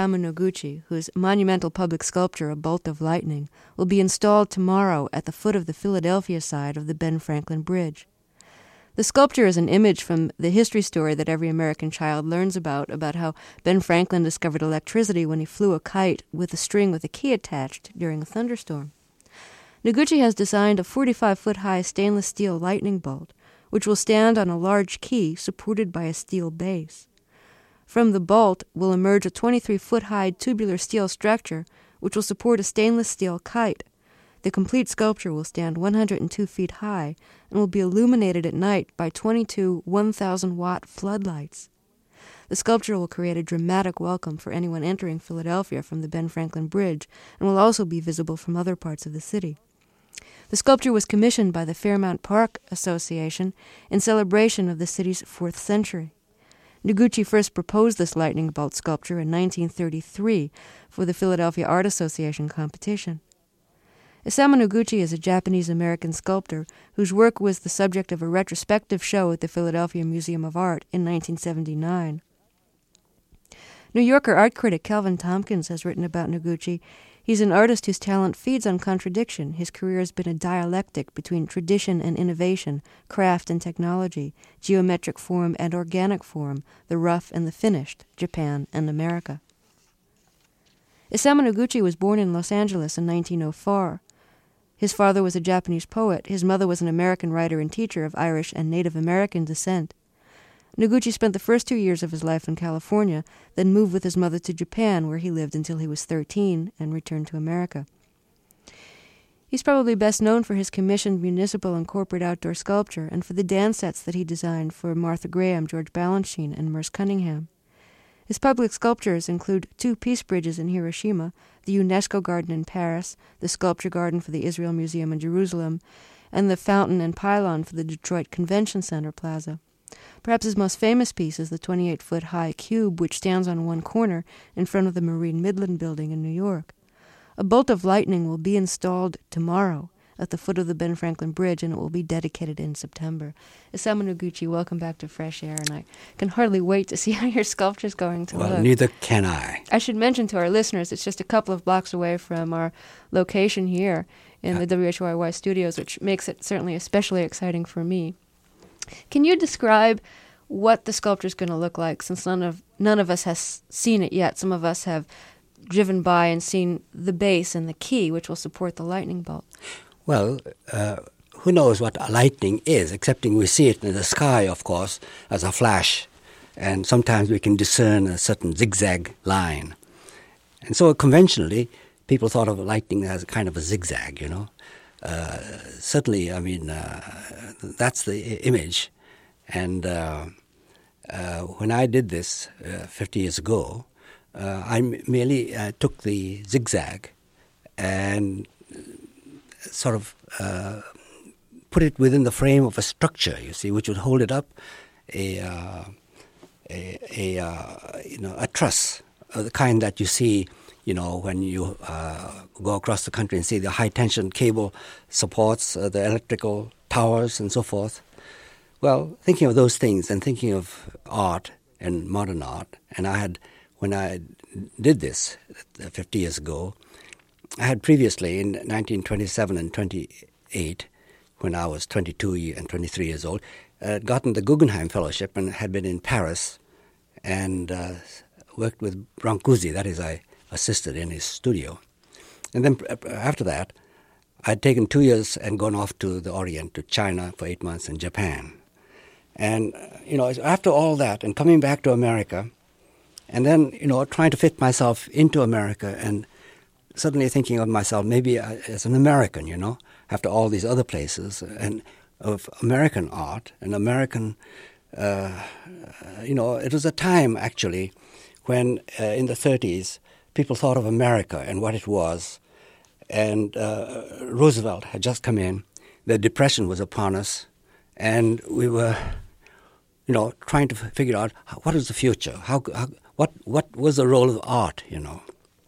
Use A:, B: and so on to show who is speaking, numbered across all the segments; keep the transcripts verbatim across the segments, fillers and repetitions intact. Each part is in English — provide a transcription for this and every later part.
A: Isamu Noguchi, whose monumental public sculpture, A Bolt of Lightning, will be installed tomorrow at the foot of the Philadelphia side of the Ben Franklin Bridge. The sculpture is an image from the history story that every American child learns about, about how Ben Franklin discovered electricity when he flew a kite with a string with a key attached during a thunderstorm. Noguchi has designed a forty-five-foot-high stainless steel lightning bolt, which will stand on a large key supported by a steel base. From the bolt will emerge a twenty-three-foot-high tubular steel structure, which will support a stainless steel kite. The complete sculpture will stand one hundred two feet high and will be illuminated at night by twenty-two one thousand watt floodlights. The sculpture will create a dramatic welcome for anyone entering Philadelphia from the Ben Franklin Bridge and will also be visible from other parts of the city. The sculpture was commissioned by the Fairmount Park Association in celebration of the city's fourth century. Noguchi first proposed this lightning bolt sculpture in nineteen thirty-three for the Philadelphia Art Association competition. Isamu Noguchi is a Japanese-American sculptor whose work was the subject of a retrospective show at the Philadelphia Museum of Art in nineteen seventy-nine. New Yorker art critic Kelvin Tompkins has written about Noguchi. He's an artist whose talent feeds on contradiction. His career has been a dialectic between tradition and innovation, craft and technology, geometric form and organic form, the rough and the finished, Japan and America. Isamu Noguchi was born in Los Angeles in nineteen oh four. His father was a Japanese poet. His mother was an American writer and teacher of Irish and Native American descent. Noguchi spent the first two years of his life in California, then moved with his mother to Japan, where he lived until he was thirteen, and returned to America. He's probably best known for his commissioned municipal and corporate outdoor sculpture and for the dance sets that he designed for Martha Graham, George Balanchine, and Merce Cunningham. His public sculptures include two peace bridges in Hiroshima, the UNESCO Garden in Paris, the Sculpture Garden for the Israel Museum in Jerusalem, and the fountain and pylon for the Detroit Convention Center Plaza. Perhaps his most famous piece is the twenty-eight-foot-high cube, which stands on one corner in front of the Marine Midland Building in New York. A bolt of lightning will be installed tomorrow at the foot of the Ben Franklin Bridge, and it will be dedicated in September. Isamu Noguchi, welcome back to Fresh Air, and I can hardly wait to see how your sculpture's going to
B: well,
A: look.
B: Well, neither can I.
A: I should mention to our listeners, it's just a couple of blocks away from our location here in yeah. the W H Y Y studios, which makes it certainly especially exciting for me. Can you describe what the sculpture is going to look like, since none of none of us has seen it yet? Some of us have driven by and seen the base and the key, which will support the lightning bolt.
B: Well, uh, who knows what a lightning is, excepting we see it in the sky, of course, as a flash. And sometimes we can discern a certain zigzag line. And so conventionally, people thought of lightning as a kind of a zigzag, you know. Uh, certainly, I mean, uh, that's the I- image. And uh, uh, when I did this uh, fifty years ago, uh, I m- merely uh, took the zigzag and sort of uh, put it within the frame of a structure, you see, which would hold it up, a, uh, a, a uh, you know, a truss, of the kind that you see, you know, when you uh, go across the country and see the high-tension cable supports uh, the electrical towers and so forth. Well, thinking of those things and thinking of art and modern art, and I had, when I did this fifty years ago, I had previously, in nineteen twenty-seven and twenty-eight, when I was twenty-two and twenty-three years old, uh, gotten the Guggenheim Fellowship and had been in Paris and uh, worked with Brancusi. That is, I assisted in his studio. And then after that, I had taken two years and gone off to the Orient, to China for eight months and Japan. And, you know, after all that and coming back to America, and then, you know, trying to fit myself into America and suddenly thinking of myself maybe as an American, you know, after all these other places, and of American art and American, uh, you know, it was a time actually when uh, in the thirties people thought of America and what it was, and uh, Roosevelt had just come in, the Depression was upon us, and we were, you know, trying to figure out what is the future, how, how what what was the role of art, you know.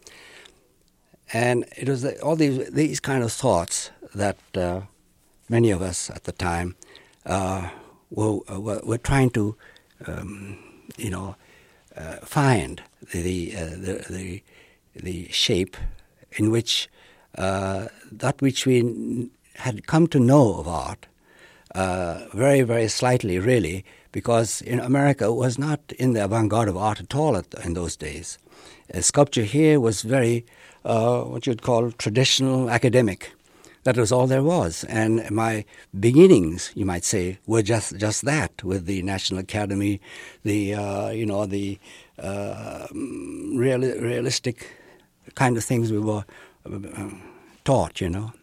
B: And it was all these these kind of thoughts that uh, many of us at the time uh, were, were were trying to, um, you know, uh, find the uh, the, the the shape in which uh, that which we n- had come to know of art uh, very, very slightly, really, because in America was not in the avant-garde of art at all at, in those days. Uh, sculpture here was very, uh, what you'd call traditional academic. That was all there was. And my beginnings, you might say, were just, just that, with the National Academy, the, uh, you know, the uh, real, realistic kind of things we were uh, taught, you know.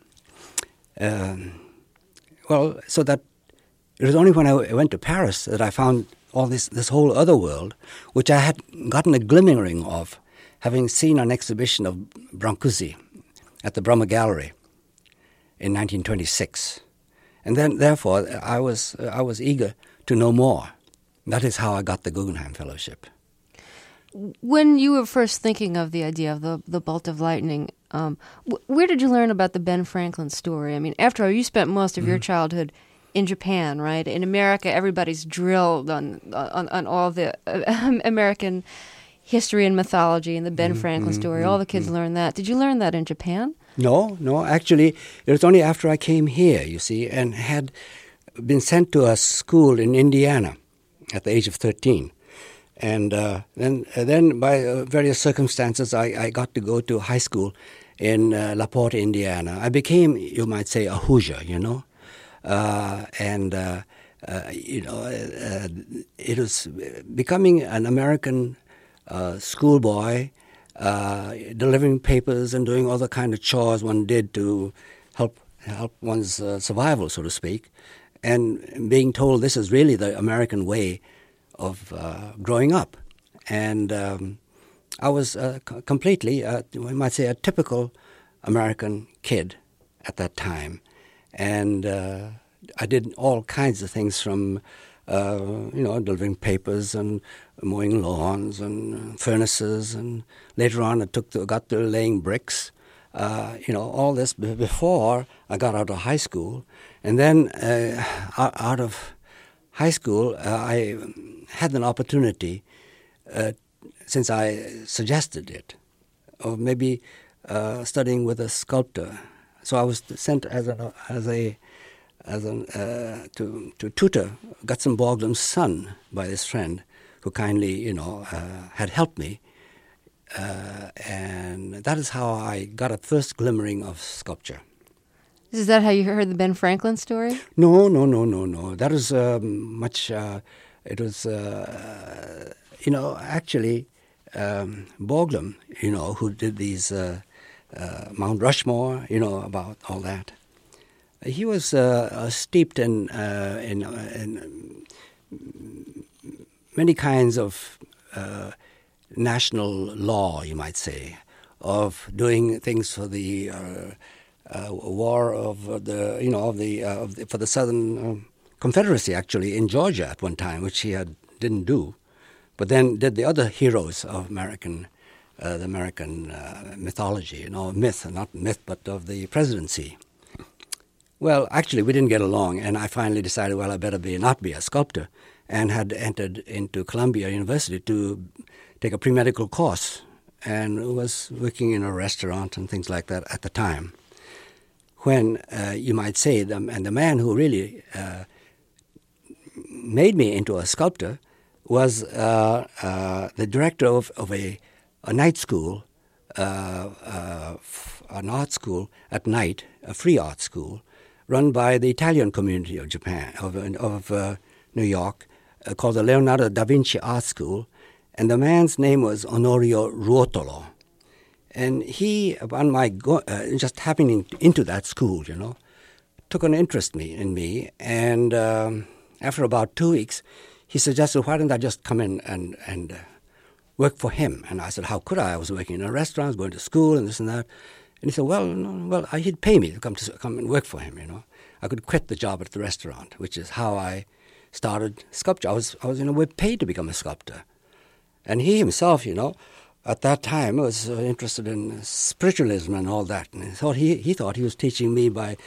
B: Um, well, so that it was only when I went to Paris that I found all this, this whole other world, which I had gotten a glimmering of, having seen an exhibition of Brancusi at the Brummer Gallery in nineteen twenty-six. And then, therefore, I was I was eager to know more. That is how I got the Guggenheim Fellowship.
A: When you were first thinking of the idea of the, the bolt of lightning, um, wh- where did you learn about the Ben Franklin story? I mean, after all, you spent most of mm-hmm. your childhood in Japan, right? In America, everybody's drilled on on, on all the uh, American history and mythology and the Ben mm-hmm. Franklin story. Mm-hmm. All the kids mm-hmm. learn that. Did you learn that in Japan?
B: No, no. Actually, it was only after I came here, you see, and had been sent to a school in Indiana at the age of thirteen. And uh, then, uh, then by uh, various circumstances, I, I got to go to high school in uh, La Porte, Indiana. I became, you might say, a Hoosier, you know. Uh, and, uh, uh, you know, uh, it was becoming an American uh, schoolboy, uh, delivering papers and doing all the kind of chores one did to help help one's uh, survival, so to speak, and being told this is really the American way of uh, growing up. And um, I was uh, c- completely, uh, we might say, a typical American kid at that time. And uh, I did all kinds of things from, uh, you know, delivering papers and mowing lawns and furnaces. And later on I took to, got to laying bricks. Uh, you know, all this b- before I got out of high school. And then uh, out of high school, uh, I had an opportunity, uh, since I suggested it, of maybe uh, studying with a sculptor. So I was sent as a as a as an uh, to to tutor Gutzon Borglum's son by this friend, who kindly, you know, uh, had helped me, uh, and that is how I got a first glimmering of sculpture.
A: Is that how you heard the Ben Franklin story?
B: No, no, no, no, no. That was um, much. Uh, it was, uh, you know, actually, um, Borglum, you know, who did these uh, uh, Mount Rushmore, you know, about all that. He was uh, uh, steeped in, uh, in, uh, in many kinds of uh, national law, you might say, of doing things for the uh, uh, war of the, you know, of the, uh, of the for the Southern uh, Confederacy, actually, in Georgia at one time, which he had didn't do, but then did the other heroes of American, uh, the American uh, mythology, you know, myth, not myth, but of the presidency. Well, actually, we didn't get along, and I finally decided, well, I better be not be a sculptor, and had entered into Columbia University to take a pre-medical course, and was working in a restaurant and things like that at the time. When uh, you might say, the, and the man who really uh, made me into a sculptor was uh, uh, the director of, of a, a night school, uh, uh, an art school at night, a free art school, run by the Italian community of Japan, of, of uh, New York, uh, called the Leonardo da Vinci Art School, and the man's name was Onorio Ruotolo. And he, upon my go- uh, just happening into that school, you know, took an interest me in me, and um, after about two weeks, he suggested, why don't I just come in and, and uh, work for him? And I said, how could I? I was working in a restaurant, I was going to school and this and that. And he said, well, no, well, he'd pay me to come to come and work for him, you know. I could quit the job at the restaurant, which is how I started sculpture. I was, I was in a way, paid to become a sculptor. And he himself, you know, at that time was uh, interested in spiritualism and all that. And he thought he, he thought he was teaching me by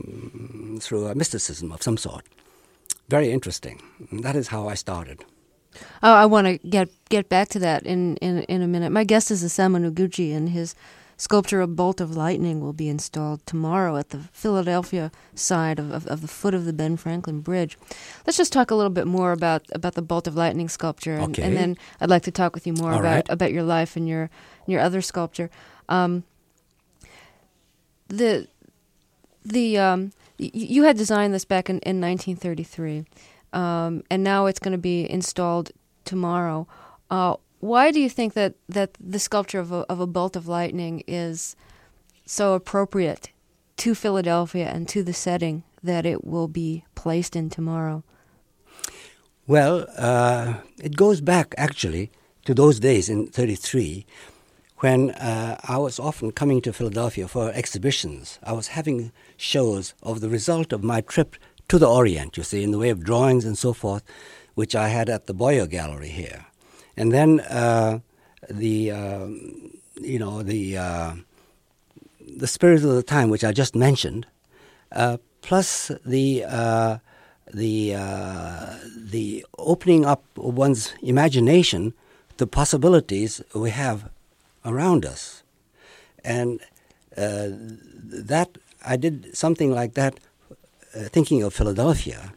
B: through through a mysticism of some sort. Very interesting. And that is how I started.
A: Oh, I want to get get back to that in, in, in a minute. My guest is Isamu Noguchi, and his sculpture, A Bolt of Lightning, will be installed tomorrow at the Philadelphia side of, of, of the foot of the Ben Franklin Bridge. Let's just talk a little bit more about, about the Bolt of Lightning sculpture, and,
B: Okay.
A: and then I'd like to talk with you more
B: All
A: about,
B: right.
A: about your life and your your other sculpture. Um, the the um, y- you had designed this back in, in nineteen thirty-three, um, and now it's going to be installed tomorrow. Uh, why do you think that, that the sculpture of a, of a bolt of lightning is so appropriate to Philadelphia and to the setting that it will be placed in tomorrow?
B: Well, uh, it goes back actually to those days in thirty-three when uh, I was often coming to Philadelphia for exhibitions. I was having shows of the result of my trip to the Orient, you see, in the way of drawings and so forth, which I had at the Boyer Gallery here. And then uh, the, uh, you know, the uh, the spirit of the time, which I just mentioned, uh, plus the uh, the uh, the opening up of one's imagination to possibilities we have around us, and uh, that I did something like that, uh, thinking of Philadelphia,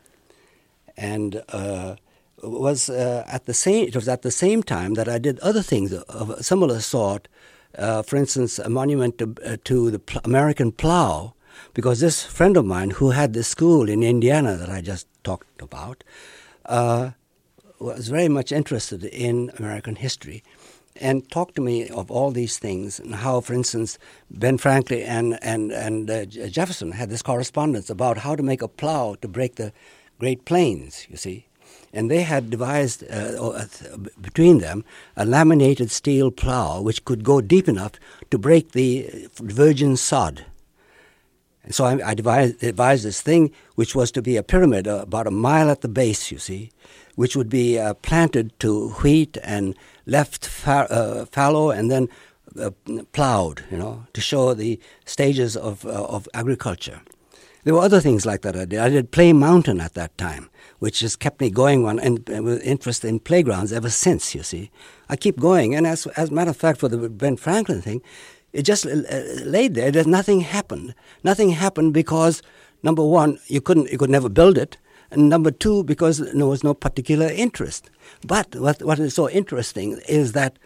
B: and. Uh, was uh, at the same it was at the same time that I did other things of a similar sort. Uh, for instance, a monument to, uh, to the pl- American plow, because this friend of mine who had this school in Indiana that I just talked about uh, was very much interested in American history and talked to me of all these things and how, for instance, Ben Franklin and, and, and uh, Jefferson had this correspondence about how to make a plow to break the Great Plains, you see. And they had devised, uh, between them, a laminated steel plow which could go deep enough to break the virgin sod. And so I, I devised, devised this thing which was to be a pyramid uh, about a mile at the base, you see, which would be uh, planted to wheat and left fa- uh, fallow and then uh, plowed, you know, to show the stages of, uh, of agriculture. There were other things like that I did. I did Play Mountain at that time, which has kept me going on and with interest in playgrounds ever since, you see. I keep going. And as, as a matter of fact, for the Ben Franklin thing, it just uh, laid there. There's nothing happened. Nothing happened because, number one, you couldn't, you could never build it. And number two, because there was no particular interest. But what, what is so interesting is that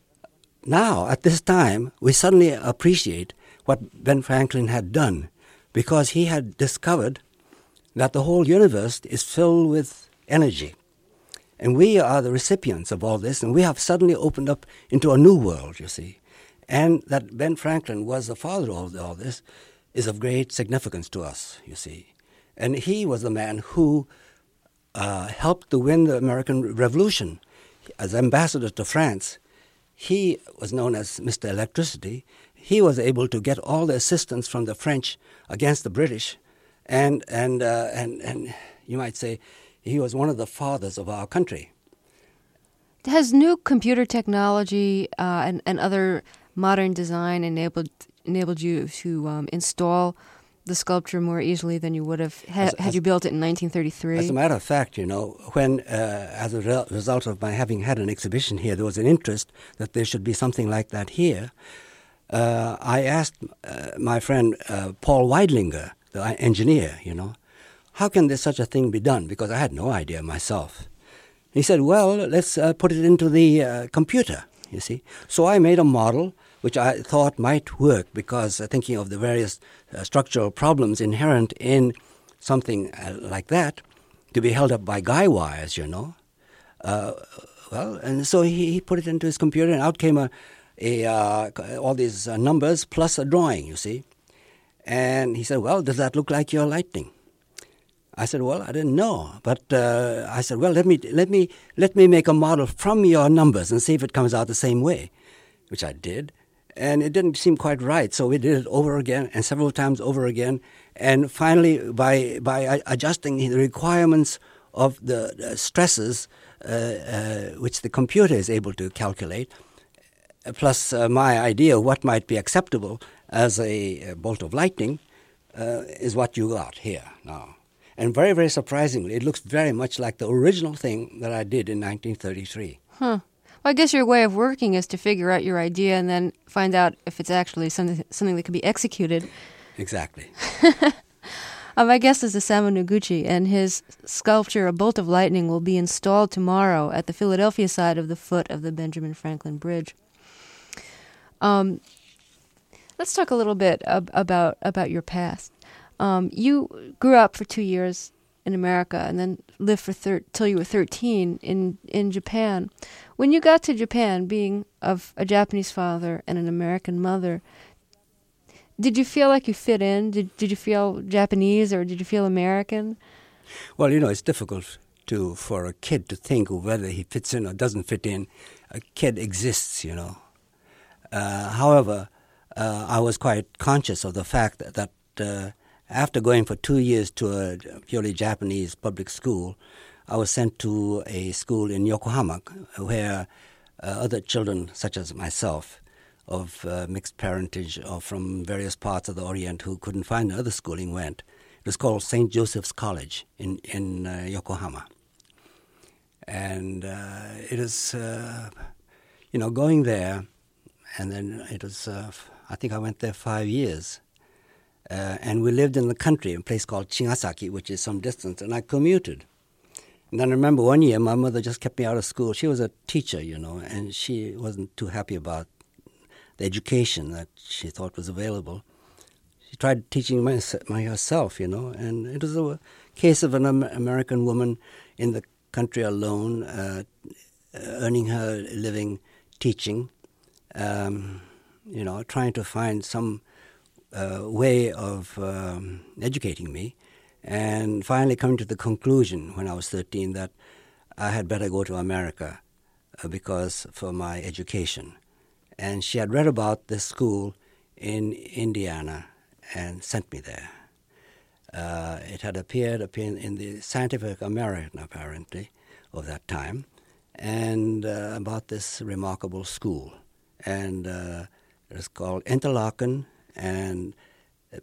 B: now, at this time, we suddenly appreciate what Ben Franklin had done, because he had discovered that the whole universe is filled with energy. And we are the recipients of all this, and we have suddenly opened up into a new world, you see. And that Ben Franklin was the father of all this is of great significance to us, you see. And he was the man who uh, helped to win the American Revolution. As ambassador to France, he was known as Mister Electricity. He was able to get all the assistance from the French against the British, and and uh, and and you might say he was one of the fathers of our country.
A: Has new computer technology uh, and and other modern design enabled enabled you to um, install the sculpture more easily than you would have ha-
B: As-
A: had
B: as-
A: you built it in nineteen thirty-three?
B: As a matter of fact, you know, when uh, as a re- result of my having had an exhibition here, there was an interest that there should be something like that here. Uh, I asked uh, my friend uh, Paul Weidlinger, the engineer, you know, how can this such a thing be done? Because I had no idea myself. He said, well, let's uh, put it into the uh, computer, you see. So I made a model which I thought might work because uh, thinking of the various uh, structural problems inherent in something uh, like that, to be held up by guy wires, you know. Uh, well, and so he, he put it into his computer, and out came a A, uh, all these uh, numbers plus a drawing, you see. And he said, well, does that look like your lightning? I said, well, I didn't know. But uh, I said, well, let me, let, me, let me make a model from your numbers and see if it comes out the same way, which I did. And it didn't seem quite right, so we did it over again and several times over again. And finally, by, by adjusting the requirements of the, the stresses, uh, uh, which the computer is able to calculate, plus uh, my idea of what might be acceptable as a, a bolt of lightning, uh, is what you got here now. And very, very surprisingly, it looks very much like the original thing that I did in nineteen thirty-three.
A: Huh. Well, I guess your way of working is to figure out your idea and then find out if it's actually something something that can be executed.
B: Exactly.
A: um, my guest is Isamu Noguchi, and his sculpture, A Bolt of Lightning, will be installed tomorrow at the Philadelphia side of the foot of the Benjamin Franklin Bridge. Um, let's talk a little bit ab- about about your past. Um, you grew up for two years in America and then lived for thir- till you were thirteen in, in Japan. When you got to Japan, being of a Japanese father and an American mother, did you feel like you fit in? Did did you feel Japanese or did you feel American?
B: Well, you know, it's difficult to for a kid to think of whether he fits in or doesn't fit in. A kid exists, you know. Uh, however, uh, I was quite conscious of the fact that, that uh, after going for two years to a purely Japanese public school, I was sent to a school in Yokohama where uh, other children, such as myself, of uh, mixed parentage or from various parts of the Orient who couldn't find other schooling went. It was called Saint Joseph's College in, in uh, Yokohama. And uh, it is, uh, you know, going there, and then it was, uh, I think I went there five years. Uh, and we lived in the country, a place called Chigasaki, which is some distance, and I commuted. And then I remember one year my mother just kept me out of school. She was a teacher, you know, and she wasn't too happy about the education that she thought was available. She tried teaching my, my herself, you know, and it was a case of an American woman in the country alone, uh, earning her living teaching, um, you know, trying to find some uh, way of um, educating me, and finally coming to the conclusion when I was thirteen that I had better go to America uh, because for my education. And she had read about this school in Indiana and sent me there. Uh, it had appeared, appeared in the Scientific American, apparently, of that time, and uh, about this remarkable school. And uh, it was called Interlaken, and uh,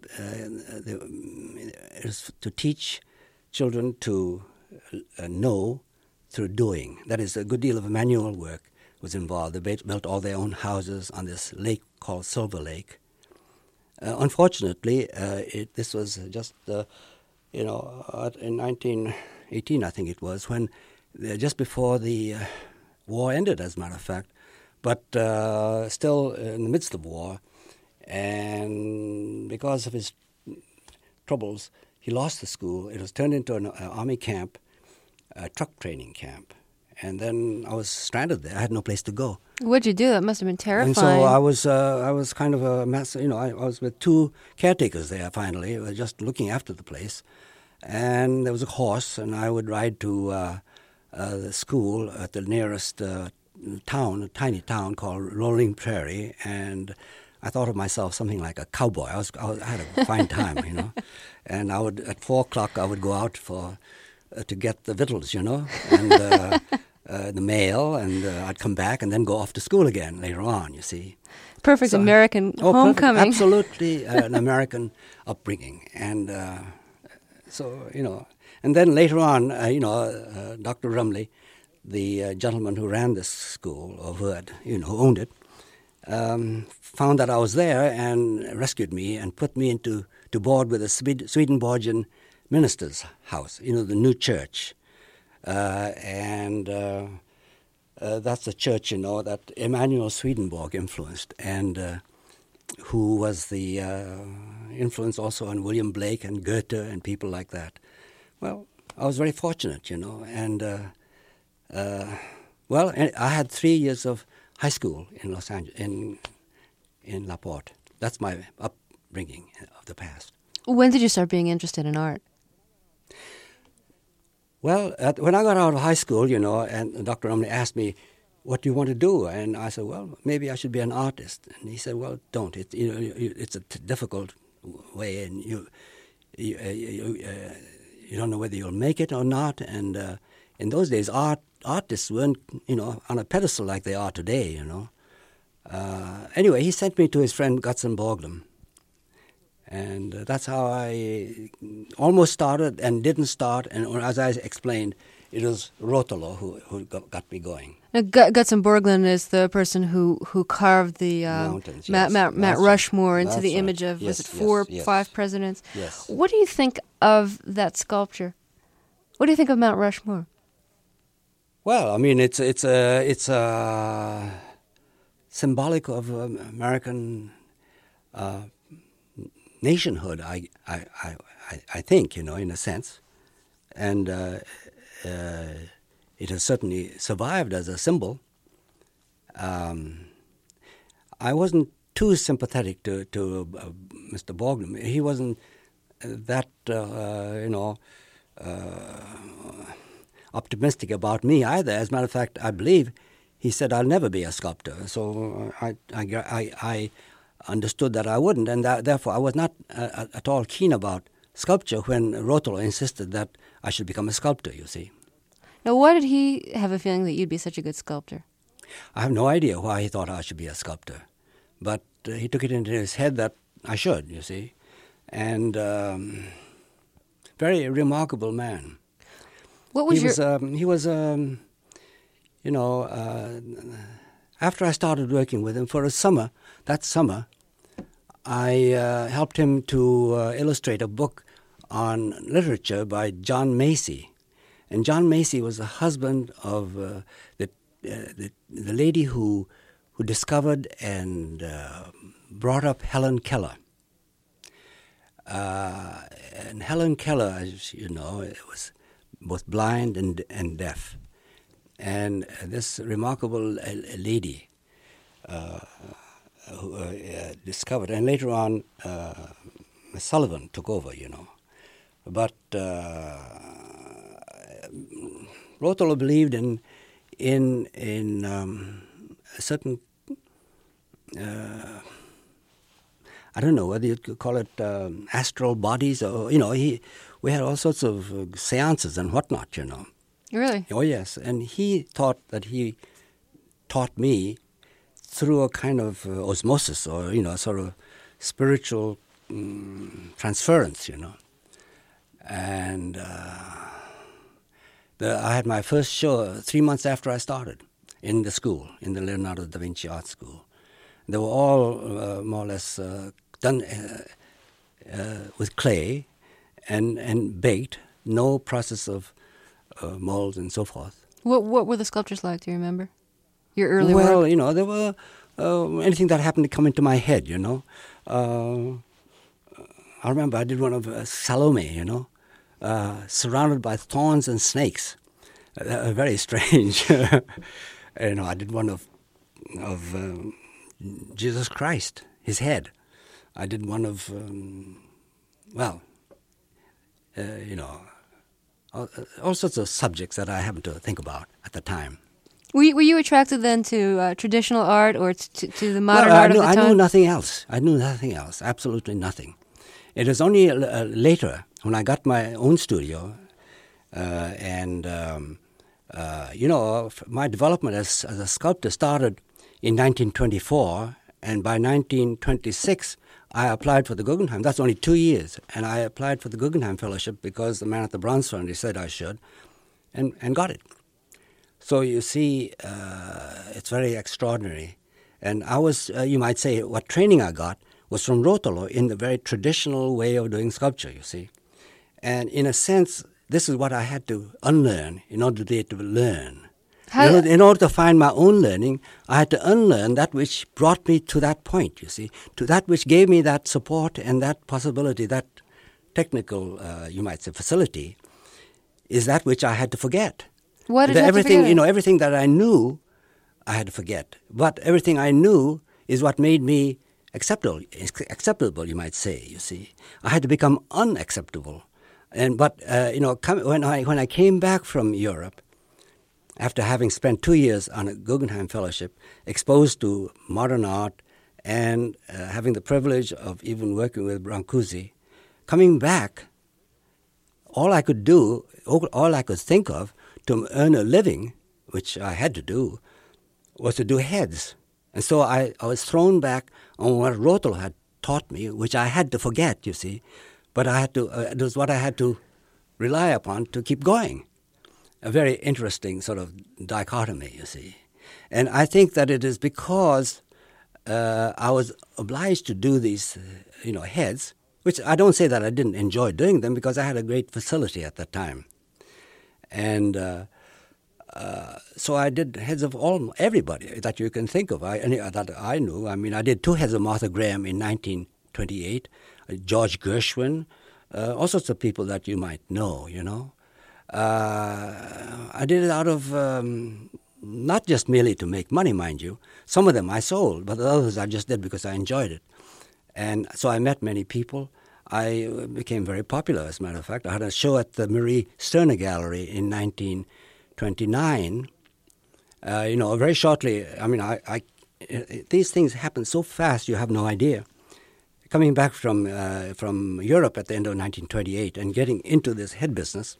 B: it was to teach children to uh, know through doing. That is, a good deal of manual work was involved. They built all their own houses on this lake called Silver Lake. Uh, unfortunately, uh, it, this was just, uh, you know, uh, in nineteen eighteen, I think it was, when uh, just before the uh, war ended, as a matter of fact, but uh, still in the midst of war, and because of his troubles, he lost the school. It was turned into an uh, army camp, a truck training camp. And then I was stranded there. I had no place to go.
A: What'd you do? That must have been terrifying.
B: And so I was, uh, I was kind of a mess. You know, I, I was with two caretakers there. Finally, just looking after the place. And there was a horse, and I would ride to uh, uh, the school at the nearest uh, town, a tiny town called Rolling Prairie. And I thought of myself something like a cowboy. I was, I, was, I had a fine time, you know. And I would, at four o'clock, I would go out for. Uh, to get the victuals, you know, and uh, uh, the mail, and uh, I'd come back and then go off to school again later on, you see.
A: Perfect so, American
B: oh,
A: homecoming.
B: Perfect, absolutely uh, an American upbringing. And uh, so, you know, and then later on, uh, you know, uh, Doctor Rumley, the uh, gentleman who ran this school, or who had, you know, who owned it, um, found that I was there and rescued me and put me into to board with a Swed- Swedenborgian minister's house, you know, the new church. Uh, and uh, uh, that's the church, you know, that Emanuel Swedenborg influenced, and uh, who was the uh, influence also on William Blake and Goethe and people like that. Well, I was very fortunate, you know, and, uh, uh, well, I had three years of high school in Los Angeles, in, in La Porte. That's my upbringing of the past.
A: When did you start being interested in art?
B: Well, at, when I got out of high school, you know, and Doctor Rumley asked me, what do you want to do? And I said, well, maybe I should be an artist. And he said, well, don't. It, you know, it's a t- difficult way, and you you, uh, you, uh, you don't know whether you'll make it or not. And uh, in those days, art artists weren't, you know, on a pedestal like they are today, you know. Uh, anyway, he sent me to his friend Gutzon Borglum. And uh, that's how I almost started and didn't start. And as I explained, it was Rotolo who, who got, got me going.
A: Now, Gu- Gutzon Borglund is the person who, who carved the um,
B: Mountains,
A: Ma-
B: yes.
A: Ma- Mount
B: That's
A: Rushmore
B: right.
A: into
B: That's
A: the
B: right.
A: image of,
B: Yes,
A: was it
B: yes,
A: four,
B: yes.
A: five presidents?
B: Yes.
A: What do you think of that sculpture? What do you think of Mount Rushmore?
B: Well, I mean, it's it's a it's a symbolic of um, American uh, nationhood. I, I I I think, you know, in a sense, and uh, uh, it has certainly survived as a symbol. Um, I wasn't too sympathetic to to uh, Mister Borglund. He wasn't that uh, you know. Uh, optimistic about me either. As a matter of fact, I believe he said I'll never be a sculptor. So I, I, I, I understood that I wouldn't, and that, therefore I was not uh, at all keen about sculpture when Rotolo insisted that I should become a sculptor, you see.
A: Now, why did he have a feeling that you'd be such a good sculptor?
B: I have no idea why he thought I should be a sculptor, but uh, he took it into his head that I should, you see. And um, very remarkable man.
A: What was
B: he
A: your...
B: was, um, he was, um, you know, uh, after I started working with him for a summer, that summer, I uh, helped him to uh, illustrate a book on literature by John Macy. And John Macy was the husband of uh, the, uh, the the lady who who discovered and uh, brought up Helen Keller. Uh, and Helen Keller, as you know, it was both blind and and deaf, and uh, this remarkable uh, lady uh, who uh, uh, discovered, and later on, uh, Sullivan took over, you know. But uh, Rotolo believed in in in um, a certain. Uh, I don't know whether you could call it um, astral bodies, or, you know, he, we had all sorts of uh, seances and whatnot, you know.
A: Really?
B: Oh, yes. And he thought that he taught me through a kind of uh, osmosis, or, you know, sort of spiritual um, transference, you know. And uh, the, I had my first show three months after I started in the school, in the Leonardo da Vinci Art School. They were all uh, more or less uh, done uh, uh, with clay and and baked, no process of uh, molds and so forth.
A: What What were the sculptures like? Do you remember your early
B: well,
A: work?
B: you know, there were uh, anything that happened to come into my head. You know, uh, I remember I did one of uh, Salome. You know, uh, surrounded by thorns and snakes. Uh, very strange. You know, I did one of of. Um, Jesus Christ, his head. I did one of, um, well, uh, you know, all, all sorts of subjects that I happened to think about at the time.
A: Were you, were you attracted then to uh, traditional art or to, to the modern
B: well,
A: art
B: I knew,
A: of the
B: I
A: time?
B: knew nothing else. I knew nothing else, absolutely nothing. It was only uh, later, when I got my own studio, uh, and, um, uh, you know, my development as, as a sculptor started in nineteen twenty-four, and by nineteen twenty-six, I applied for the Guggenheim. That's only two years. And I applied for the Guggenheim Fellowship because the man at the Bronze Foundry said I should, and, and got it. So you see, uh, it's very extraordinary. And I was, uh, you might say, what training I got was from Rotolo in the very traditional way of doing sculpture, you see. And in a sense, this is what I had to unlearn in order to be able to learn.
A: How,
B: In order, in order to find my own learning, I had to unlearn that which brought me to that point, you see, to that which gave me that support and that possibility, that technical, uh, you might say, facility, is that which I had to forget.
A: what did
B: The,
A: you have to
B: everything,
A: forget?
B: you know, everything that I knew, I had to forget. But everything I knew is what made me acceptable, acceptable, you might say, you see. I had to become unacceptable. And, but, uh, you know, come, when I when I came back from Europe, after having spent two years on a Guggenheim Fellowship, exposed to modern art and uh, having the privilege of even working with Brancusi, coming back, all I could do, all I could think of to earn a living, which I had to do, was to do heads. And so I, I was thrown back on what Rotolo had taught me, which I had to forget, you see. But I had to, uh, it was what I had to rely upon to keep going. A very interesting sort of dichotomy, you see. And I think that it is because uh, I was obliged to do these, uh, you know, heads, which I don't say that I didn't enjoy doing them because I had a great facility at that time. And uh, uh, so I did heads of all everybody that you can think of, I, any, that I knew. I mean, I did two heads of Martha Graham in nineteen twenty-eight, uh, George Gershwin, uh, all sorts of people that you might know, you know. Uh, I did it out of, um, not just merely to make money, mind you. Some of them I sold, but the others I just did because I enjoyed it. And so I met many people. I became very popular, as a matter of fact. I had a show at the Marie Stirner Gallery in nineteen twenty-nine. Uh, you know, very shortly, I mean, I, I, these things happen so fast you have no idea. Coming back from uh, from Europe at the end of nineteen twenty-eight and getting into this head business,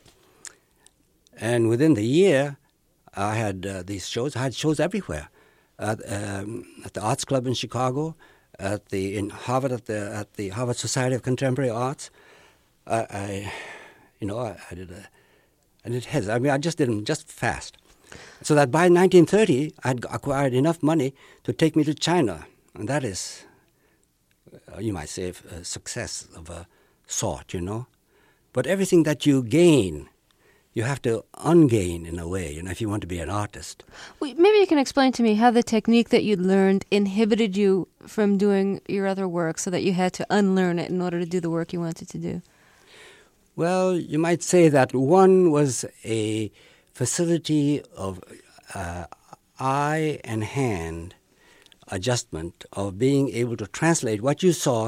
B: and within the year, I had uh, these shows. I had shows everywhere, at, um, at the Arts Club in Chicago, at the in Harvard at the at the Harvard Society of Contemporary Arts. I, I you know, I, I did a, I did heads. I mean, I just did them just fast, so that by nineteen thirty, I had acquired enough money to take me to China, and that is, uh, you might say, a success of a sort, you know. But everything that you gain, you have to ungain in a way, you know, if you want to be an artist.
A: Well, maybe you can explain to me how the technique that you'd learned inhibited you from doing your other work so that you had to unlearn it in order to do the work you wanted to do.
B: Well, you might say that one was a facility of uh, eye and hand adjustment, of being able to translate what you saw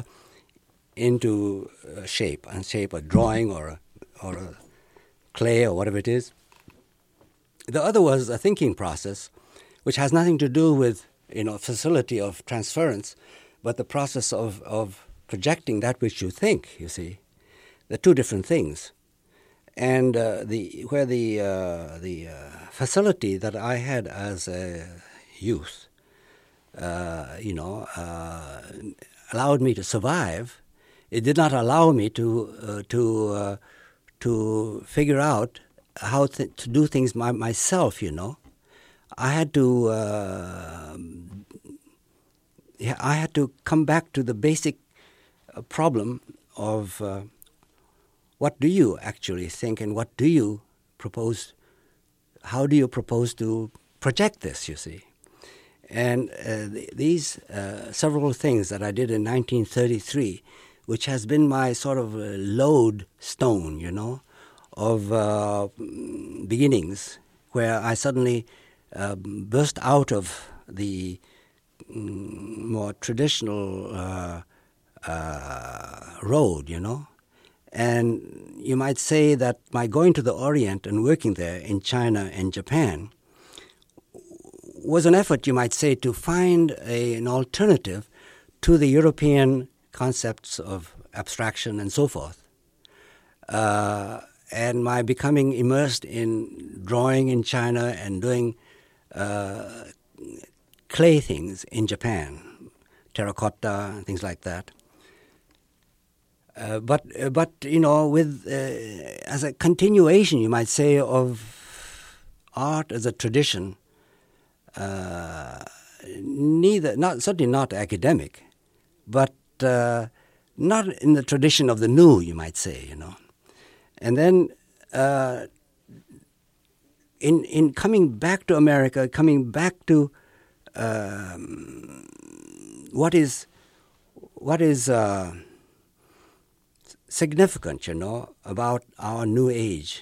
B: into a shape, and shape a drawing or a, or a clay or whatever it is. The other was a thinking process, which has nothing to do with, you know, facility of transference, but the process of, of projecting that which you think, you see. They're two different things. And uh, the where the, uh, the uh, facility that I had as a youth, uh, you know, uh, allowed me to survive, it did not allow me to uh, to uh, to figure out how th- to do things my- myself, you know. I had to uh, I had to come back to the basic uh, problem of uh, what do you actually think and what do you propose, how do you propose to project this, you see. And uh, th- these uh, several things that I did in nineteen thirty-three, which has been my sort of uh, lodestone, you know, of uh, beginnings, where I suddenly uh, burst out of the mm, more traditional uh, uh, road, you know. And you might say that my going to the Orient and working there in China and Japan was an effort, you might say, to find a, an alternative to the European concepts of abstraction and so forth. Uh, and my becoming immersed in drawing in China and doing uh, clay things in Japan, terracotta and things like that. Uh, but, uh, but you know, with uh, as a continuation, you might say, of art as a tradition, uh, neither, not certainly not academic, but uh, not in the tradition of the new, you might say, you know. And then uh, in in coming back to America, coming back to um, what is what is. Uh, significant, you know, about our new age.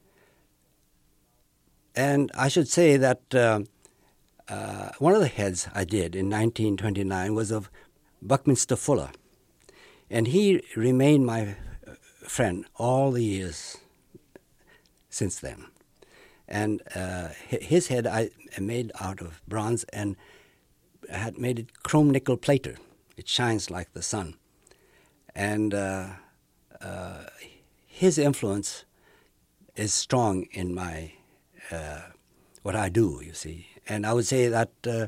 B: And I should say that uh, uh, one of the heads I did in nineteen twenty-nine was of Buckminster Fuller. And he remained my friend all the years since then. And uh, his head I made out of bronze and had made it chrome nickel plated. It shines like the sun. And uh, Uh, his influence is strong in my uh, what I do, you see. And I would say that uh,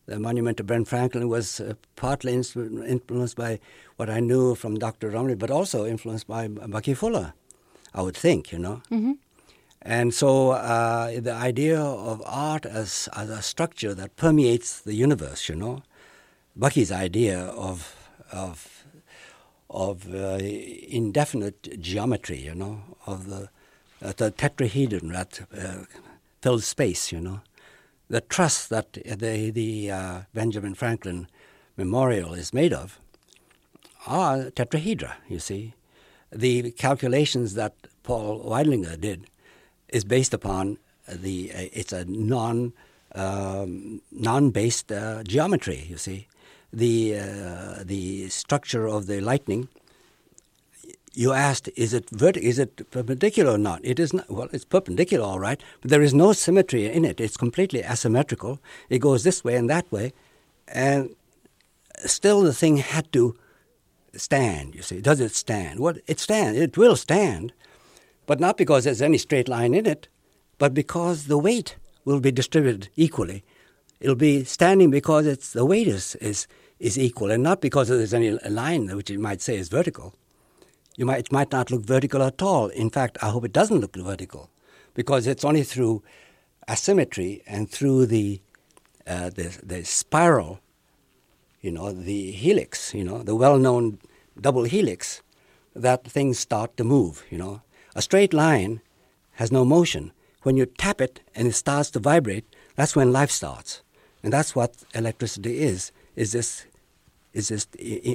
B: the monument to Ben Franklin was uh, partly in- influenced by what I knew from Doctor Rumley, but also influenced by Bucky Fuller, I would think, you know.
A: Mm-hmm.
B: And so uh, the idea of art as, as a structure that permeates the universe, you know, Bucky's idea of of of uh, indefinite geometry, you know, of the, uh, the tetrahedron that uh, fills space, you know. The truss that the, the uh, Benjamin Franklin Memorial is made of are tetrahedra, you see. The calculations that Paul Weidlinger did is based upon the, uh, it's a non, um, non-based uh, geometry, you see. The uh, the structure of the lightning, you asked, is it verti- is it perpendicular or not? It is not. Well, it's perpendicular, all right, but there is no symmetry in it. It's completely asymmetrical. It goes this way and that way, and still the thing had to stand, you see. Does it stand? Well, it stands. It will stand, but not because there's any straight line in it, but because the weight will be distributed equally. It'll be standing because it's the weight is, is is equal, and not because there's any line which you might say is vertical. You might it might not look vertical at all. In fact, I hope it doesn't look vertical, because it's only through asymmetry and through the uh, the the spiral, you know, the helix, you know, the well-known double helix, that things start to move. You know, a straight line has no motion. When you tap it and it starts to vibrate, that's when life starts. And that's what electricity is, is this is this,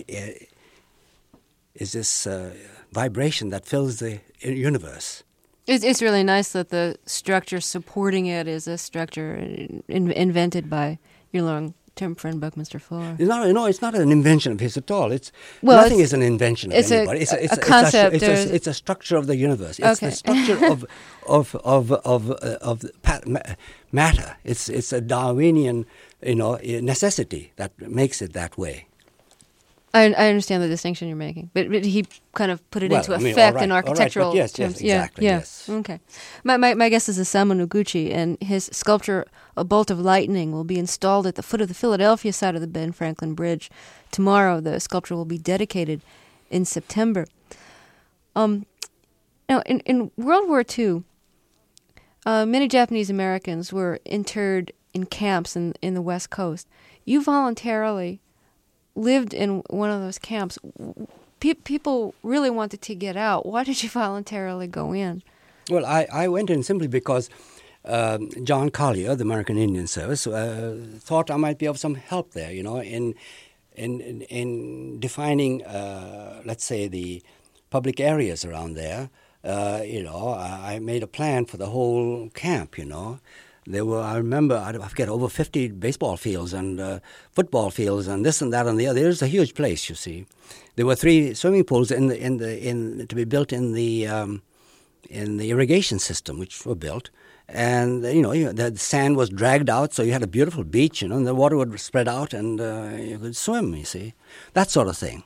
B: is this uh, vibration that fills the universe.
A: It's, it's really nice that the structure supporting it is a structure in, invented by your long-term friend Buckminster Fuller.
B: It's not, no, it's not an invention of his at all. It's
A: well,
B: nothing
A: it's,
B: is an invention of
A: it's
B: anybody.
A: A,
B: it's a, it's
A: a, a concept.
B: It's a, it's, a, it's a structure of the universe. It's
A: okay.
B: the structure of of of of uh, of matter. It's it's a Darwinian, you know, necessity that makes it that way.
A: I, I understand the distinction you're making, but, but he kind of put it
B: well,
A: into
B: I mean,
A: effect
B: right,
A: in architectural
B: right, yes,
A: terms.
B: Yes, exactly,
A: yeah, yeah.
B: yes.
A: Okay. My, my my guest is Isamu Noguchi, and his sculpture, A Bolt of Lightning, will be installed at the foot of the Philadelphia side of the Ben Franklin Bridge tomorrow. The sculpture will be dedicated in September. Um, now, in, in World War Two, uh, many Japanese Americans were interred in camps in, in the West Coast. You voluntarily lived in one of those camps. Pe- people really wanted to get out. Why did you voluntarily go in?
B: Well, I, I went in simply because um, John Collier, the American Indian Service, uh, thought I might be of some help there, you know, in in in, in defining, uh, let's say, the public areas around there. Uh, you know, I, I made a plan for the whole camp, you know. There were, I remember, I forget, over fifty baseball fields and uh, football fields and this and that and the other. It was a huge place, you see. There were three swimming pools in the in the in to be built in the um, in the irrigation system, which were built, and you know, you, the sand was dragged out, so you had a beautiful beach, you know, and the water would spread out, and uh, you could swim. You see, that sort of thing.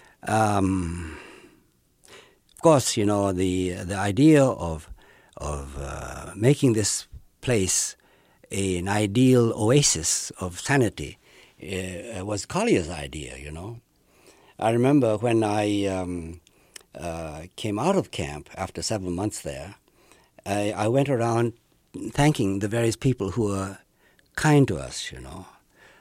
B: Um, of course, you know, the the idea of of uh, making this place an ideal oasis of sanity uh, was Collier's idea, you know. I remember when I um, uh, came out of camp after seven months there, I, I went around thanking the various people who were kind to us, you know.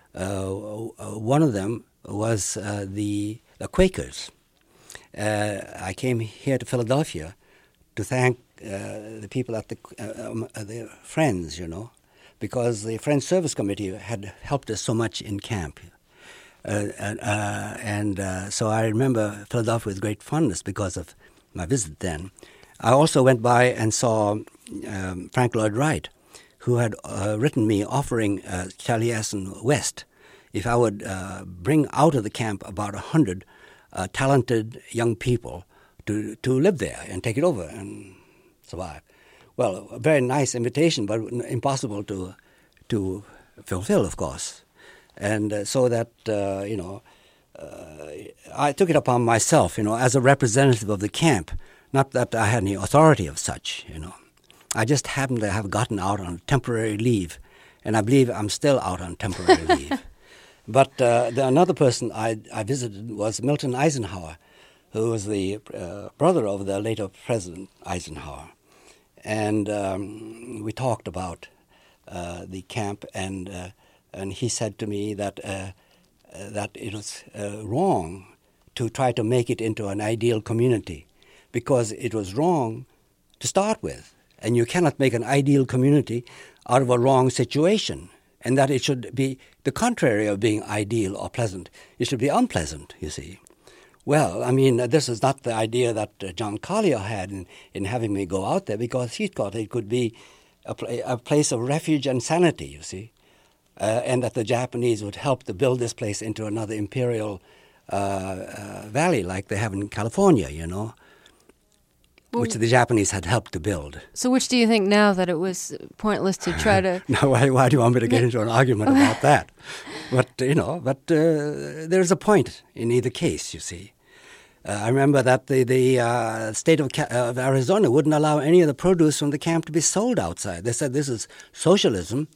B: Uh, one of them was uh, the, the Quakers. Uh, I came here to Philadelphia to thank Uh, the people at the uh, um, uh, the Friends, you know, because the Friends Service Committee had helped us so much in camp, uh, and, uh, and uh, so I remember Philadelphia with great fondness because of my visit then. I also went by and saw um, Frank Lloyd Wright, who had uh, written me offering uh, Taliesin West if I would uh, bring out of the camp about a hundred uh, talented young people to to live there and take it over and survive. Well, a very nice invitation, but impossible to to fulfill, of course. And uh, so that, uh, you know, uh, I took it upon myself, you know, as a representative of the camp, not that I had any authority of such, you know. I just happened to have gotten out on temporary leave, and I believe I'm still out on temporary leave. But uh, the, another person I, I visited was Milton Eisenhower, who was the uh, brother of the later President Eisenhower. And um, we talked about uh, the camp, and uh, and he said to me that uh, uh, that it was uh, wrong to try to make it into an ideal community, because it was wrong to start with. And you cannot make an ideal community out of a wrong situation, and that it should be the contrary of being ideal or pleasant. It should be unpleasant, you see. Well, I mean, this is not the idea that uh, John Collier had in, in having me go out there, because he thought it could be a, pl- a place of refuge and sanity, you see, uh, and that the Japanese would help to build this place into another imperial uh, uh, valley like they have in California, you know, well, which the Japanese had helped to build.
A: So which do you think now, that it was pointless to try to...
B: Now, why, why do you want me to get into an argument about that? But, you know, but uh, there's a point in either case, you see. Uh, I remember that the, the uh, state of, Ca- of Arizona wouldn't allow any of the produce from the camp to be sold outside. They said this is socialism,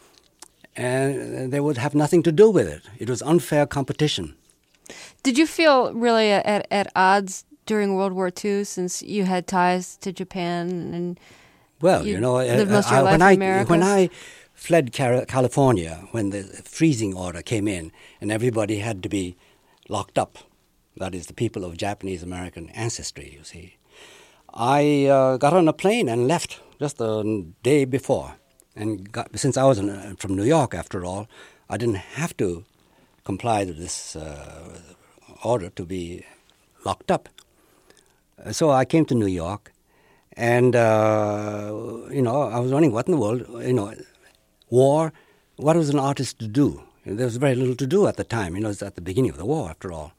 B: and they would have nothing to do with it. It was unfair competition.
A: Did you feel really at, at odds during World War Two, since you had ties to Japan and
B: well,
A: you,
B: you know,
A: lived most of
B: uh,
A: your life
B: when
A: in
B: I
A: America?
B: when I fled California, when the freezing order came in and everybody had to be locked up, that is, the people of Japanese-American ancestry, you see, I uh, got on a plane and left just the day before. And got, since I was in, from New York, after all, I didn't have to comply to this uh, order to be locked up. So I came to New York, and, uh, you know, I was wondering what in the world, you know, war, what was an artist to do? There was very little to do at the time. You know, it was at the beginning of the war, after all.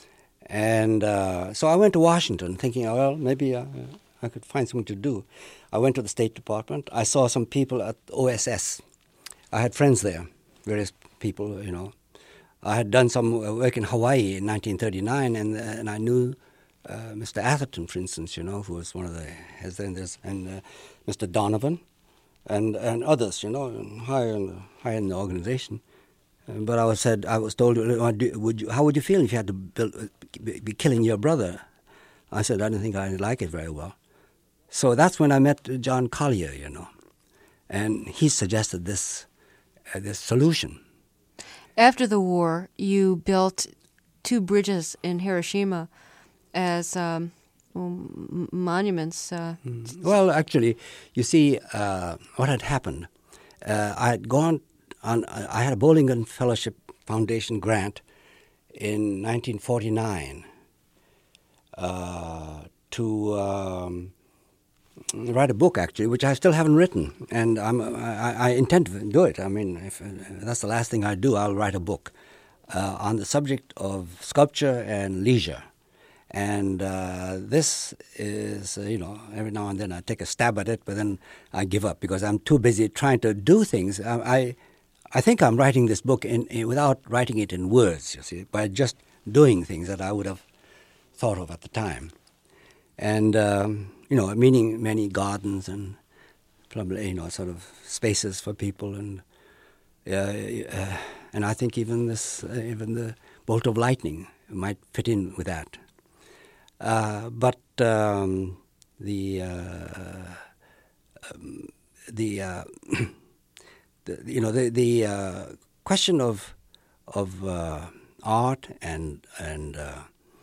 B: And uh, so I went to Washington thinking, oh, well, maybe uh, I could find something to do. I went to the State Department. I saw some people at O S S. I had friends there, various people, you know. I had done some work in Hawaii in nineteen thirty-nine, and, uh, and I knew uh, Mister Atherton, for instance, you know, who was one of the heads there, and, and uh, Mister Donovan, and, and others, you know, high in the, high in the organization. But I was said, I was told, would you, how would you feel if you had to build, be killing your brother? I said, I don't think I'd like it very well. So that's when I met John Collier, you know, and he suggested this uh, this solution.
A: After the war, you built two bridges in Hiroshima as um, well, m- monuments. Uh,
B: mm. Well, actually, you see, uh, what had happened, uh, I had gone on, I had a Bowling Fellowship Foundation grant in nineteen forty-nine uh, to um, write a book, actually, which I still haven't written, and I'm, I, I intend to do it. I mean, if, if that's the last thing I do, I'll write a book uh, on the subject of sculpture and leisure. And uh, this is, uh, you know, every now and then I take a stab at it, but then I give up because I'm too busy trying to do things. I I, I think I'm writing this book in, in without writing it in words, you see, by just doing things that I would have thought of at the time. And, um, you know, meaning many gardens and, probably, you know, sort of spaces for people. And uh, uh, and I think even this, uh, even the bolt of lightning might fit in with that. Uh, but um, the uh, um, the, uh, the you know the the uh, question of of uh, art and and uh,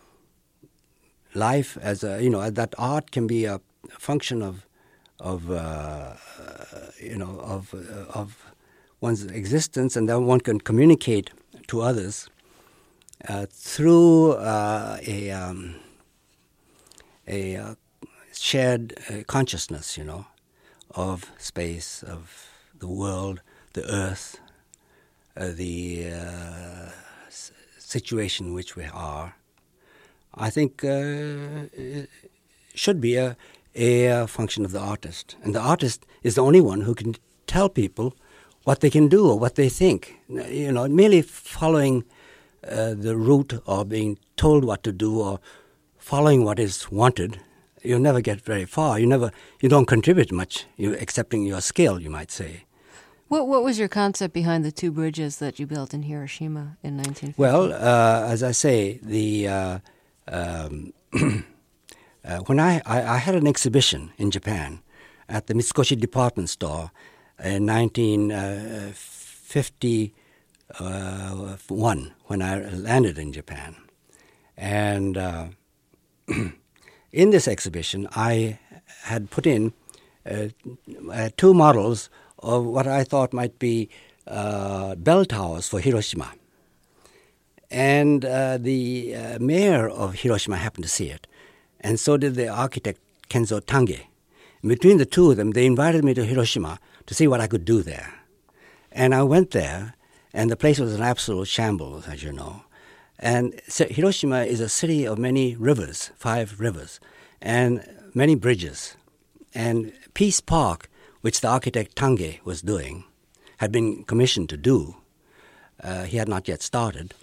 B: life as a you know that art can be a function of of uh, you know of uh, of one's existence, and then one can communicate to others uh, through uh, a um, a uh, shared uh, consciousness, you know, of space, of the world, the earth, uh, the uh, s- situation in which we are. I think uh, it should be a, a function of the artist. And the artist is the only one who can tell people what they can do or what they think. You know, merely following uh, the route or being told what to do or following what is wanted, you'll never get very far. You never, you don't contribute much, you accepting your skill, you might say.
A: What What was your concept behind the two bridges that you built in Hiroshima in nineteen fifty?
B: Well, uh, as I say, the uh, um, uh, when I, I, I had an exhibition in Japan at the Mitsukoshi department store in nineteen fifty-one when I landed in Japan. And uh, in this exhibition, I had put in uh, uh, two models of what I thought might be uh, bell towers for Hiroshima. And uh, the uh, mayor of Hiroshima happened to see it, and so did the architect Kenzo Tange. And between the two of them, they invited me to Hiroshima to see what I could do there. And I went there, and the place was an absolute shambles, as you know. And so Hiroshima is a city of many rivers, five rivers, and many bridges. And Peace Park, which the architect Tange was doing, had been commissioned to do. Uh, he had not yet started.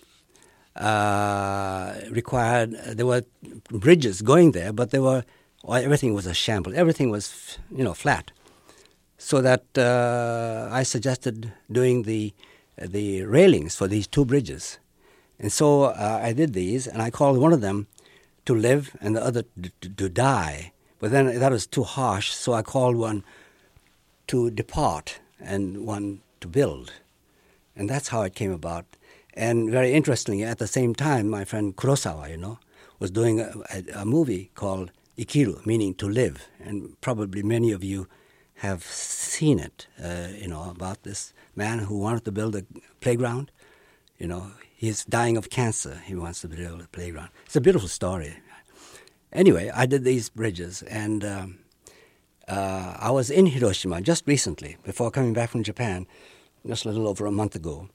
B: Uh, required, there were bridges going there, but there were, well, everything was a shambles. Everything was, you know, flat. So that uh, I suggested doing the the railings for these two bridges. And so uh, I did these, and I called one of them to live and the other to, to, to die. But then that was too harsh, so I called one to depart and one to build. And that's how it came about. And very interestingly, at the same time, my friend Kurosawa, you know, was doing a, a, a movie called Ikiru, meaning to live. And probably many of you have seen it, uh, you know, about this man who wanted to build a playground. You know, he's dying of cancer. He wants to build a playground. It's a beautiful story. Anyway, I did these bridges, and um, uh, I was in Hiroshima just recently, before coming back from Japan, just a little over a month ago.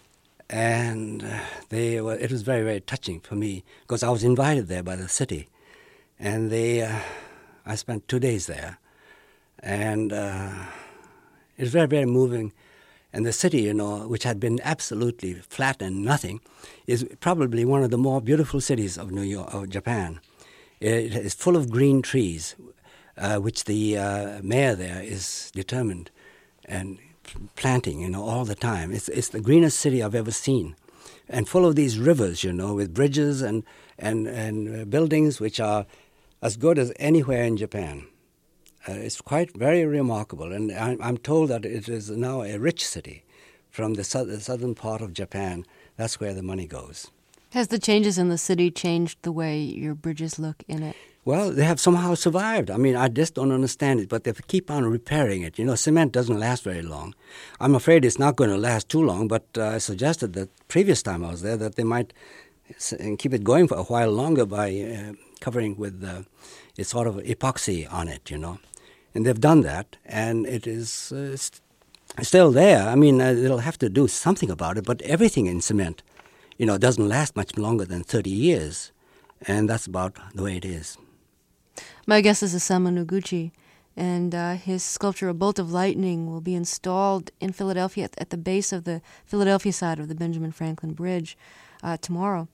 B: And uh, they were, it was very, very touching for me, because I was invited there by the city. And they, uh, I spent two days there. And uh, it was very, very moving. And the city, you know, which had been absolutely flat and nothing, is probably one of the more beautiful cities of New York, of Japan. It is full of green trees, uh, which the uh, mayor there is determined and planting, you know, all the time. It's it's the greenest city I've ever seen, and full of these rivers, you know, with bridges and and and uh, buildings which are as good as anywhere in Japan. Uh, it's quite very remarkable, and I'm, I'm told that it is now a rich city from the, so- the southern part of Japan. That's where the money goes.
A: Has the changes in the city changed the way your bridges look in it?
B: Well, they have somehow survived. I mean, I just don't understand it, but they keep on repairing it. You know, cement doesn't last very long. I'm afraid it's not going to last too long, but uh, I suggested that previous time I was there that they might s- keep it going for a while longer by uh, covering with uh, a sort of epoxy on it, you know. And they've done that, and it is uh, st- still there. I mean, uh, they'll have to do something about it, but everything in cement, you know, doesn't last much longer than thirty years, and that's about the way it is.
A: My guest is Isamu Noguchi, and uh, his sculpture, A Bolt of Lightning, will be installed in Philadelphia at, at the base of the Philadelphia side of the Benjamin Franklin Bridge uh, tomorrow.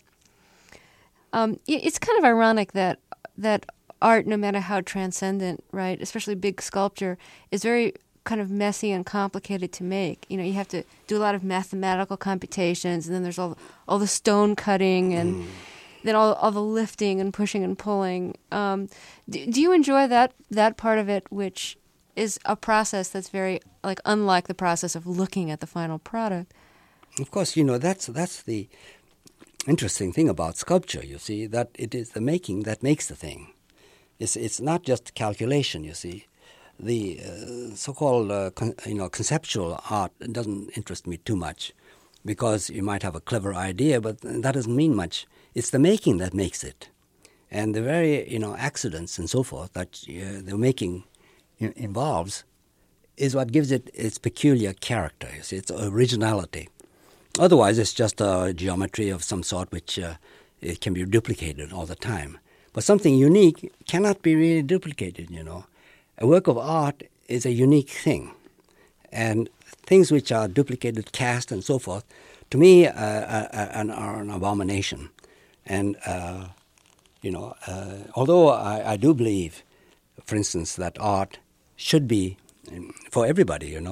A: Um, it, it's kind of ironic that that art, no matter how transcendent, right, especially big sculpture, is very kind of messy and complicated to make. You know, you have to do a lot of mathematical computations, and then there's all all the stone cutting and mm. then all all the lifting and pushing and pulling. Um, do, do you enjoy that that part of it, which is a process that's very like unlike the process of looking at the final product?
B: Of course, you know, that's that's the interesting thing about sculpture, you see, that it is the making that makes the thing. It's it's not just calculation, you see. The uh, so-called uh, con- you know conceptual art doesn't interest me too much, because you might have a clever idea, but that doesn't mean much. It's the making that makes it, and the very you know accidents and so forth that uh, the making i- involves is what gives it its peculiar character. You see, its originality. Otherwise, it's just a geometry of some sort which uh, it can be duplicated all the time. But something unique cannot be really duplicated, you know. A work of art is a unique thing. And things which are duplicated, cast, and so forth, to me, uh, uh, uh, are an abomination. And, uh, you know, uh, although I, I do believe, for instance, that art should be for everybody, you know,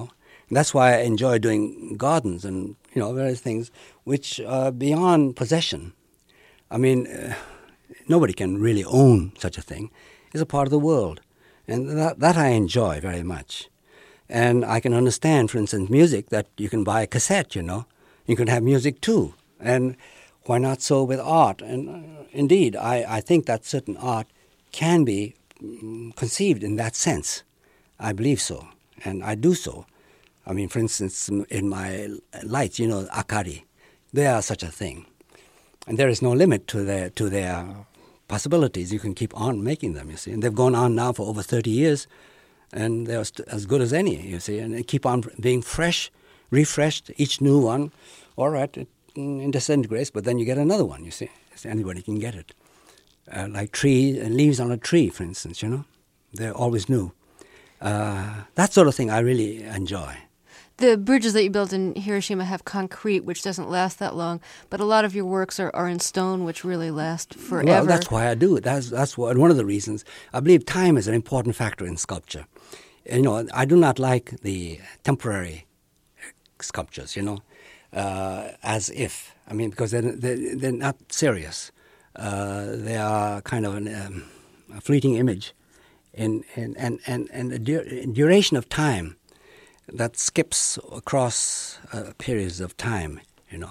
B: That's why I enjoy doing gardens and, you know, various things which are beyond possession. I mean, uh, nobody can really own such a thing. It's a part of the world. And that, that I enjoy very much. And I can understand, for instance, music, that you can buy a cassette, you know. You can have music too. And why not so with art? And uh, indeed, I, I think that certain art can be um, conceived in that sense. I believe so, and I do so. I mean, for instance, in my lights, you know, akari, they are such a thing. And there is no limit to their, to their possibilities. You can keep on making them, you see. And they've gone on now for over thirty years, and they're as good as any, you see. And they keep on being fresh, refreshed, each new one. All right, it, it disintegrates, but then you get another one, you see. Anybody can get it. Uh, like tree, uh, leaves on a tree, for instance, you know. They're always new. Uh, that sort of thing I really enjoy.
A: The bridges that you built in Hiroshima have concrete, which doesn't last that long, but a lot of your works are, are in stone, which really last forever.
B: Well, that's why I do it. That's, that's what, one of the reasons. I believe time is an important factor in sculpture. You know, I do not like the temporary sculptures, you know, uh, as if. I mean, because they're, they're, they're not serious. Uh, they are kind of an, um, a fleeting image. And, and, and, and, and the dur- duration of time that skips across uh, periods of time, you know,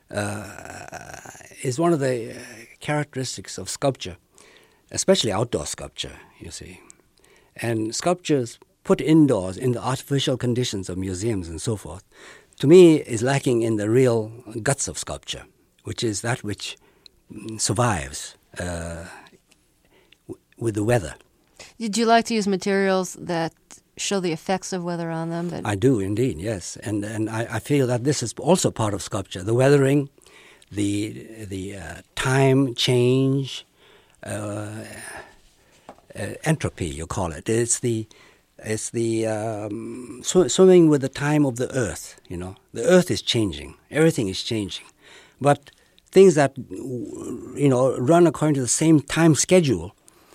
B: uh, is one of the uh, characteristics of sculpture, especially outdoor sculpture, you see. And sculptures put indoors in the artificial conditions of museums and so forth, to me, is lacking in the real guts of sculpture, which is that which survives uh, w- with the weather.
A: Did you like to use materials that show the effects of weather on them? That
B: I do, indeed, yes. And and I, I feel that this is also part of sculpture. The weathering, the the uh, time change, uh, uh, entropy, you call it. It's the, it's the um, sw- swimming with the time of the earth, you know. The earth is changing. Everything is changing. But things that, you know, run according to the same time schedule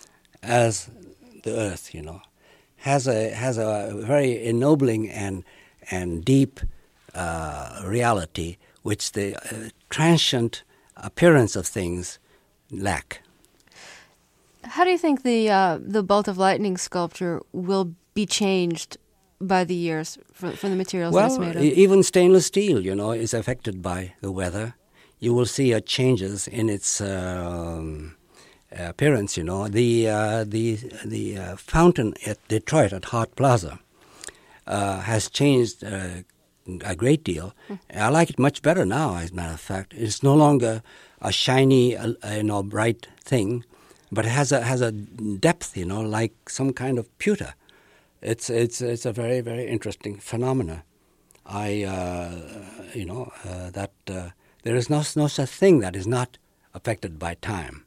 B: as the earth, you know, has a has a very ennobling and and deep uh, reality which the uh, transient appearance of things lack.
A: How do you think the uh, the Bolt of Lightning sculpture will be changed by the years from, from the materials
B: well,
A: that it's made of?
B: Well, even stainless steel, you know, is affected by the weather. You will see uh, changes in its um, appearance, you know. The uh, the the uh, fountain at Detroit at Hart Plaza uh, has changed uh, a great deal. Mm. I like it much better now, as a matter of fact. It's no longer a shiny, uh, you know, bright thing, but it has a has a depth, you know, like some kind of pewter. It's it's it's a very very interesting phenomena. I uh, you know uh, that uh, there is no no such thing that is not affected by time.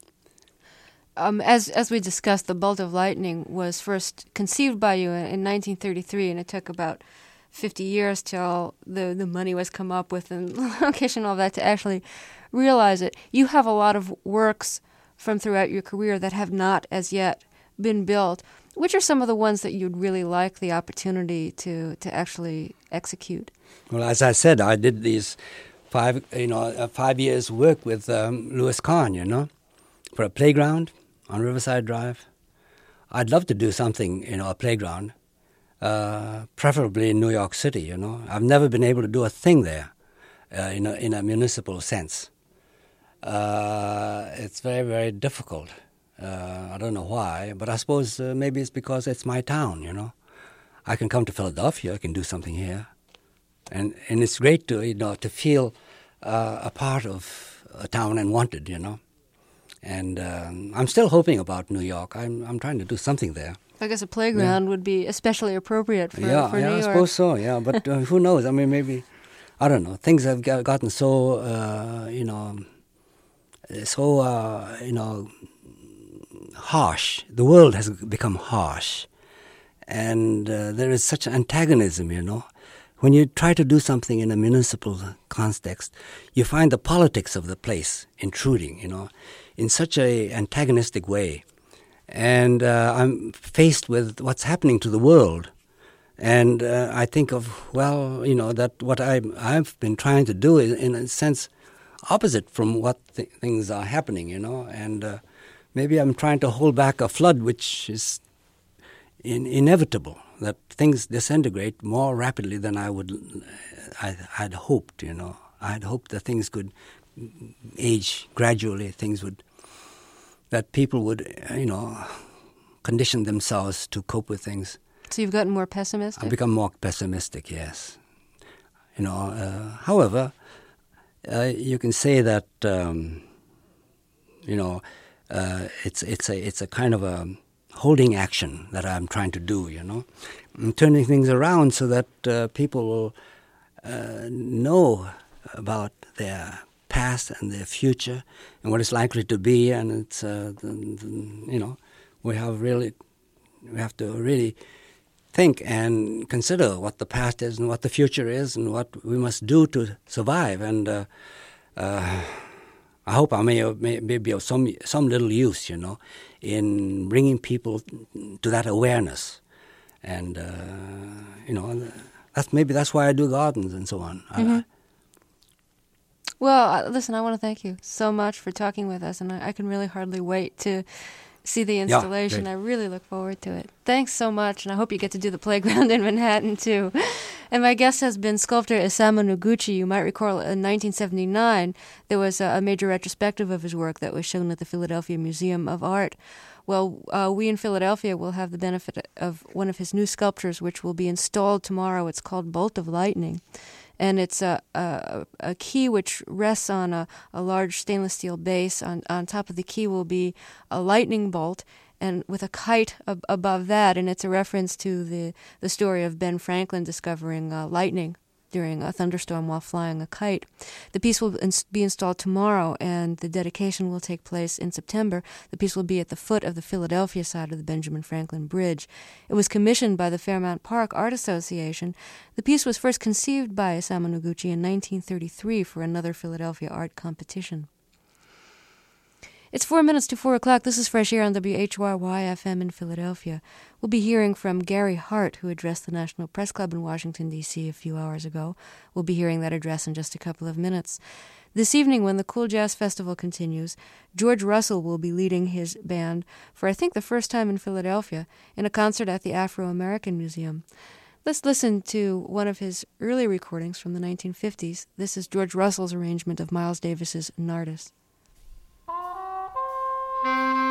A: Um, as as we discussed, the Bolt of Lightning was first conceived by you in nineteen thirty-three, and it took about fifty years till the, the money was come up with and location and all that to actually realize it. You have a lot of works from throughout your career that have not as yet been built. Which are some of the ones that you'd really like the opportunity to, to actually execute?
B: Well, as I said, I did these five, you know, uh, five years work with um, Louis Kahn, you know, for a playground on Riverside Drive. I'd love to do something, you know, a playground, uh, preferably in New York City, you know. I've never been able to do a thing there uh, in, a, in a municipal sense. Uh, it's very, very difficult. Uh, I don't know why, but I suppose uh, maybe it's because it's my town, you know. I can come to Philadelphia, I can do something here. And and it's great to, you know, to feel uh, a part of a town and wanted, you know. And um, I'm still hoping about New York. I'm I'm trying to do something there.
A: I guess a playground
B: yeah.
A: would be especially appropriate for,
B: yeah,
A: for
B: yeah,
A: New
B: I
A: York.
B: suppose so, yeah. But uh, who knows? I mean, maybe, I don't know. Things have gotten so, uh, you know, so, uh, you know, harsh. The world has become harsh. And uh, there is such antagonism, you know. When you try to do something in a municipal context, you find the politics of the place intruding, you know, in such a antagonistic way. And uh, I'm faced with what's happening to the world And uh, I think of, well, you know, that what I, I've been trying to do is, in a sense, opposite from what th- things are happening, you know. And uh, maybe I'm trying to hold back a flood which is in, inevitable, that things disintegrate more rapidly than I would, I, I'd hoped, you know. I'd hoped that things could age gradually, things would, that people would, you know, condition themselves to cope with things.
A: So you've gotten more pessimistic?
B: I've become more pessimistic, yes. You know, uh, however, uh, you can say that, um, you know, uh, it's it's a it's a kind of a holding action that I'm trying to do, you know, and turning things around so that uh, people will uh, know about their past and their future and what it's likely to be, and it's uh, the, the, you know, we have really we have to really think and consider what the past is and what the future is and what we must do to survive. And uh, uh, I hope I may, may, may be of some some little use, you know, in bringing people to that awareness. And uh, you know, that's maybe that's why I do gardens and so on.
A: Mm-hmm.
B: I,
A: Well, uh, listen, I want to thank you so much for talking with us, and I, I can really hardly wait to see the installation.
B: Yeah,
A: I really look forward to it. Thanks so much, and I hope you get to do the playground in Manhattan, too. And my guest has been sculptor Isamu Noguchi. You might recall in nineteen seventy-nine, there was a, a major retrospective of his work that was shown at the Philadelphia Museum of Art. Well, uh, we in Philadelphia will have the benefit of one of his new sculptures, which will be installed tomorrow. It's called Bolt of Lightning. And it's a, a, a key which rests on a, a large stainless steel base. On, on top of the key will be a lightning bolt, and with a kite ab- above that. And it's a reference to the, the story of Ben Franklin discovering uh, lightning during a thunderstorm while flying a kite. The piece will ins- be installed tomorrow, and the dedication will take place in September. The piece will be at the foot of the Philadelphia side of the Benjamin Franklin Bridge. It was commissioned by the Fairmount Park Art Association. The piece was first conceived by Isamu Noguchi in nineteen thirty-three for another Philadelphia art competition. It's four minutes to four o'clock. This is Fresh Air on W H Y Y F M in Philadelphia. We'll be hearing from Gary Hart, who addressed the National Press Club in Washington, D C a few hours ago. We'll be hearing that address in just a couple of minutes. This evening, when the Cool Jazz Festival continues, George Russell will be leading his band for, I think, the first time in Philadelphia, in a concert at the Afro-American Museum. Let's listen to one of his early recordings from the nineteen fifties. This is George Russell's arrangement of Miles Davis's Nardis. Thank you.